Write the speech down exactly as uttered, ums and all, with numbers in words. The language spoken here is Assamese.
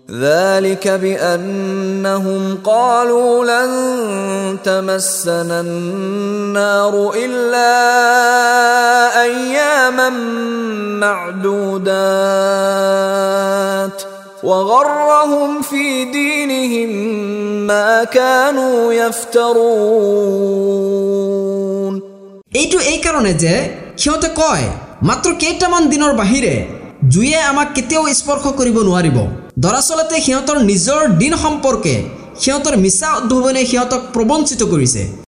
ذلك بأنهم قالوا لن تمسنا النار إلا أياما معدودات وغرهم في دينهم ما كانوا يفترون এইটো এই কাৰণে যে সিহঁতে কয় মাত্ৰ কেইটামান দিনৰ বাহিৰে জুয়ে আমাক কেতিয়াও স্পৰ্শ কৰিব নোৱাৰিব দৰাচলতে সিহঁতৰ নিজৰ দিন সম্পৰ্কে সিহঁতৰ মিছা উদ্ভাৱনে সিহঁতক প্ৰবঞ্চিত কৰিছে